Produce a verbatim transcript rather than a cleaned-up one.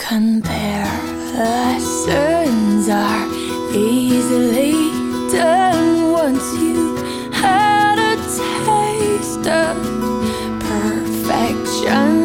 compare. Lessons are easily done once you had a taste of perfection.